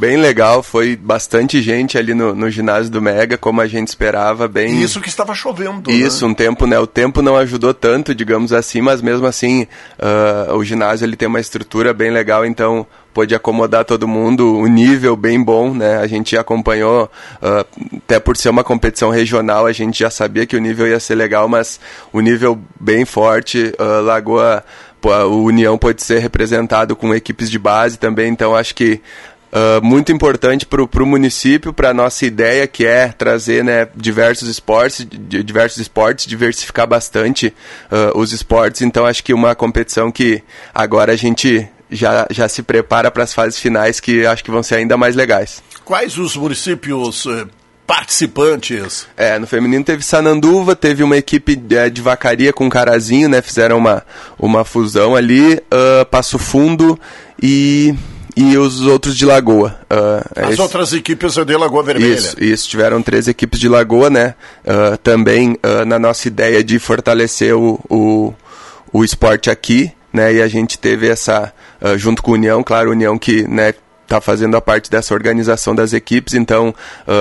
bem legal, foi bastante gente ali no ginásio do Mega, como a gente esperava, bem... Isso que estava chovendo, Isso, né? um tempo, né? O tempo não ajudou tanto, digamos assim, mas mesmo assim, o ginásio ele tem uma estrutura bem legal, então pôde acomodar todo mundo, o nível bem bom, né? A gente acompanhou, até por ser uma competição regional, a gente já sabia que o nível ia ser legal, mas o nível bem forte, Lagoa... O União pode ser representado com equipes de base também, então acho que muito importante para o município, para a nossa ideia, que é trazer, né, diversos esportes, diversificar bastante os esportes, então acho que uma competição que agora a gente já se prepara para as fases finais, que acho que vão ser ainda mais legais. Quais os municípios participantes? No feminino teve Sananduva, teve uma equipe de Vacaria com Carazinho, né? Fizeram uma fusão ali, Passo Fundo e os outros de Lagoa. As outras equipes de Lagoa Vermelha. Isso, tiveram 3 equipes de Lagoa, né? Também na nossa ideia de fortalecer o esporte aqui, né? E a gente teve essa, junto com a União, claro, a União que, né, está fazendo a parte dessa organização das equipes, então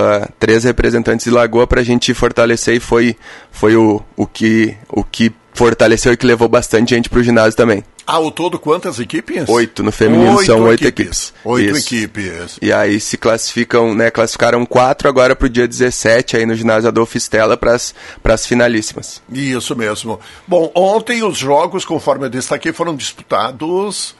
3 representantes de Lagoa para a gente fortalecer, e foi o que fortaleceu e que levou bastante gente para o ginásio também. Ao todo, quantas equipes? 8, no feminino são 8 equipes. 8 equipes. E aí se classificaram 4 agora para o dia 17, aí no ginásio Adolfo Stella, para as finalíssimas. Isso mesmo. Bom, ontem os jogos, conforme eu destaquei, foram disputados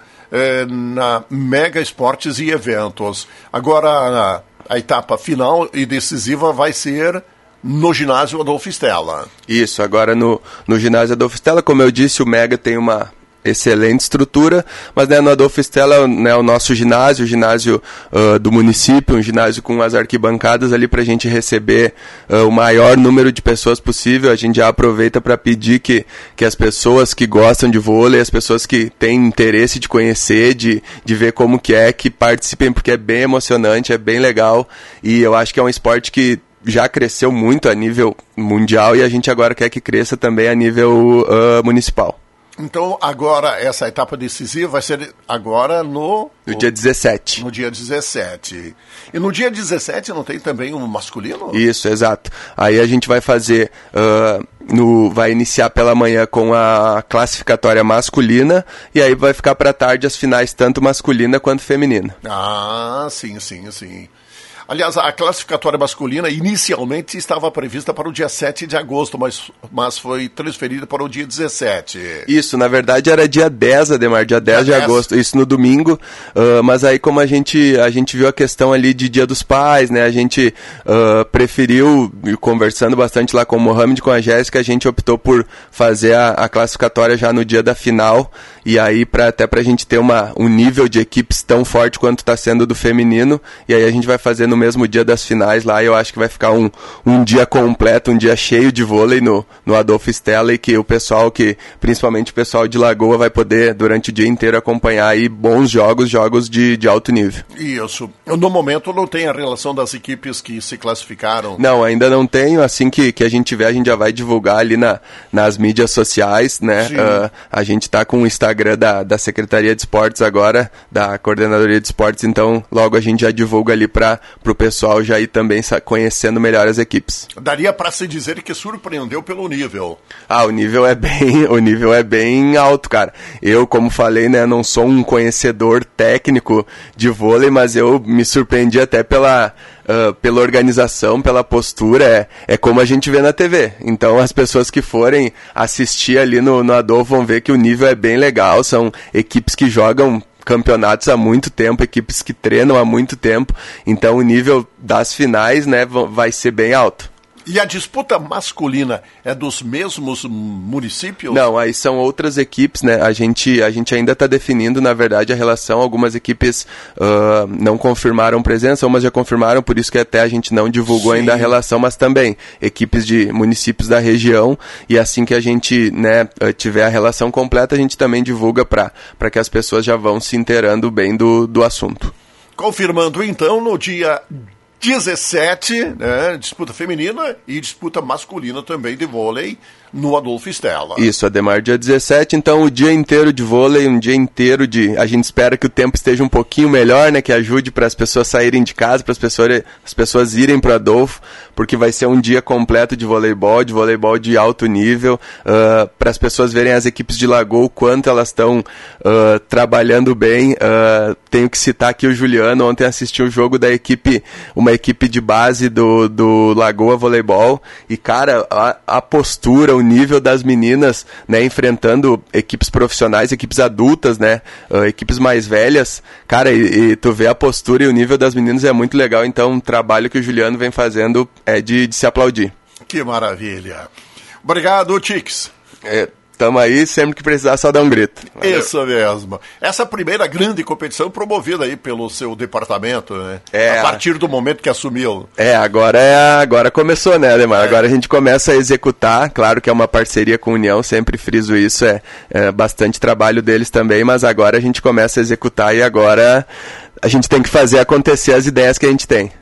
na Mega Esportes e Eventos. Agora a etapa final e decisiva vai ser no ginásio Adolfo Stella. Isso, agora no ginásio Adolfo Stella, como eu disse, o Mega tem uma excelente estrutura, mas, né, no Adolfo Stella, né, o nosso ginásio, o ginásio do município, um ginásio com as arquibancadas ali para a gente receber o maior número de pessoas possível. A gente já aproveita para pedir que as pessoas que gostam de vôlei, as pessoas que têm interesse de conhecer, de ver como que participem, porque é bem emocionante, é bem legal, e eu acho que é um esporte que já cresceu muito a nível mundial e a gente agora quer que cresça também a nível municipal. Então, agora, essa etapa decisiva vai ser agora no dia 17. No dia 17. E no dia 17 não tem também um masculino? Isso, exato. Aí a gente vai fazer, vai iniciar pela manhã com a classificatória masculina, e aí vai ficar para tarde as finais, tanto masculina quanto feminina. Ah, sim. Aliás, a classificatória masculina inicialmente estava prevista para o dia 7 de agosto, mas foi transferida para o dia 17. Isso, na verdade era dia 10, Ademar, dia 10 de agosto, isso no domingo, mas aí como a gente viu a questão ali de Dia dos Pais, né, a gente preferiu, conversando bastante lá com o Mohamed e com a Jéssica, a gente optou por fazer a classificatória já no dia da final, e aí até pra gente ter um nível de equipes tão forte quanto está sendo do feminino, e aí a gente vai fazer no mesmo dia das finais lá, eu acho que vai ficar um dia completo, um dia cheio de vôlei no Adolfo Stella, e que o pessoal, principalmente o pessoal de Lagoa, vai poder durante o dia inteiro acompanhar aí bons jogos de alto nível. Isso. No momento não tem a relação das equipes que se classificaram? Não, ainda não tenho. Assim que a gente tiver, a gente já vai divulgar ali nas mídias sociais, né? A gente tá com o Instagram da Secretaria de Esportes agora, da Coordenadoria de Esportes, então logo a gente já divulga ali para o pessoal já ir também conhecendo melhor as equipes. Daria para se dizer que surpreendeu pelo nível. O nível é bem alto, cara. Eu, como falei, né, não sou um conhecedor técnico de vôlei, mas eu me surpreendi até pela organização, pela postura, é como a gente vê na TV. Então as pessoas que forem assistir ali no Adolfo vão ver que o nível é bem legal, são equipes que jogam campeonatos há muito tempo, equipes que treinam há muito tempo, então o nível das finais, né, vai ser bem alto. E a disputa masculina é dos mesmos municípios? Não, aí são outras equipes, né? A gente ainda está definindo, na verdade, a relação. Algumas equipes não confirmaram presença, umas já confirmaram, por isso que até a gente não divulgou ainda a relação, mas também equipes de municípios da região, e assim que a gente, né, tiver a relação completa, a gente também divulga para que as pessoas já vão se inteirando bem do assunto. Confirmando então, no dia 17, né, disputa feminina e disputa masculina também de vôlei no Adolfo Stella. Isso, Ademar, dia 17, então o dia inteiro de vôlei, um dia inteiro a gente espera que o tempo esteja um pouquinho melhor, né, que ajude para as pessoas saírem de casa, para as pessoas irem para o Adolfo, porque vai ser um dia completo de voleibol de alto nível, para as pessoas verem as equipes de Lagoa, o quanto elas estão trabalhando bem. Tenho que citar aqui o Juliano, ontem assistiu o jogo da uma equipe de base do Lagoa Voleibol, e cara, a postura, o nível das meninas, né, enfrentando equipes profissionais, equipes adultas, né, equipes mais velhas, cara, e tu vê a postura e o nível das meninas é muito legal, então o trabalho que o Juliano vem fazendo é de se aplaudir. Que maravilha. Obrigado, Tix. Tamo aí, sempre que precisar, só dar um grito. Valeu. Isso mesmo. Essa primeira grande competição promovida aí pelo seu departamento, né? A partir do momento que assumiu. Agora começou, né, Ademar? Agora a gente começa a executar, claro que é uma parceria com a União, sempre friso isso, é bastante trabalho deles também, mas agora a gente começa a executar e agora a gente tem que fazer acontecer as ideias que a gente tem.